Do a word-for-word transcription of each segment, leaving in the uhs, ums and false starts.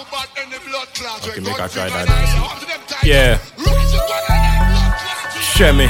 Okay, make I try that. Yeah. Share me.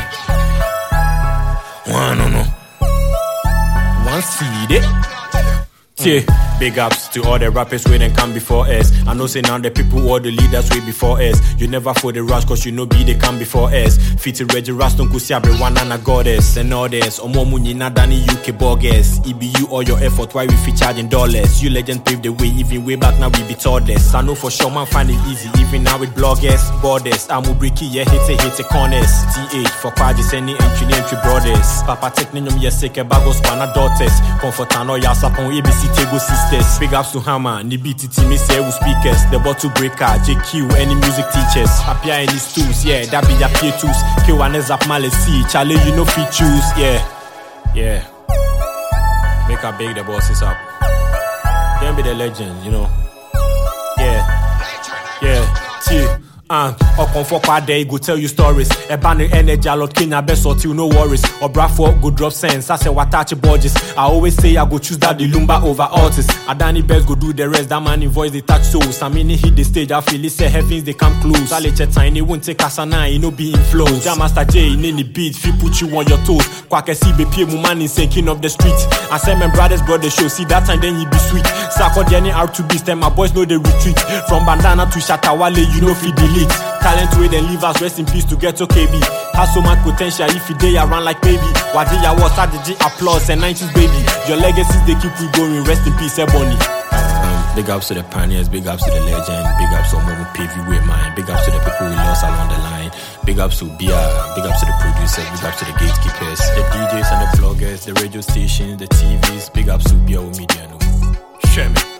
One, no, no. One seed it. Yeah. Big ups to all the rappers way then come before us. I know say now the people all the leaders way before us. You never for the rush cause you know be they come before us. Fiti Reggie Raston kusi everyone and a goddess and others. Omo munina dani U K boggers. E B U all your effort why we fee charging dollars. You legend paved the way even way back now we be toddlers. I know for sure man find it easy even now with bloggers, borders. I'm Ubriki yeah hit it hit it corners. T H for Kwaji sending entry entry brothers. Papa technium yes seke bagos pana daughters. Comfort and all yasapon A B C table system. Big ups to Hammer, ni B T T, me say who speakers, the bottle breaker, J Q, any music teachers. Appear any stools, yeah, that be your peer tools. K one is up Malice, Charlie, you know fit choose, yeah, yeah. Make her big the bosses up. Then be the legend, you know. Yeah, yeah, T. Uh, or comfort part there, go tell you stories. A banner energy, lot Kenya best or till no worries. Or Bradford go drop sense. I say what touch bodges. I always say I go choose that the Lumba over artists. Adani best go do the rest. That man in voice they touch souls. I mean hit the stage. I feel it say heavens they come close. I let you tiny won't take us a nine. You know be in flows. Jam Master J in any beat. Feel put you on your toes. Quack C B P mu man in sinking of the street. I say my brothers brother show. See that time then you be sweet. Sako Jenny R two B stem. My boys know they retreat. From Bandana to Shatawale you know fi delete. Talent way then leave us rest in peace to get to K B. Has so much potential if you day around like baby. Wadiya was strategy applause and nineties baby. Your legacies they keep you going. Rest in peace, Ebony. Um, big ups to the pioneers, big ups to the legend, big ups to Momo P V way mine, big ups to the people we lost along the line, big ups to Bia, big ups to the producers, big ups to the gatekeepers, the D Js and the vloggers, the radio stations, the T Vs, big ups to Bia Media. No. Share me.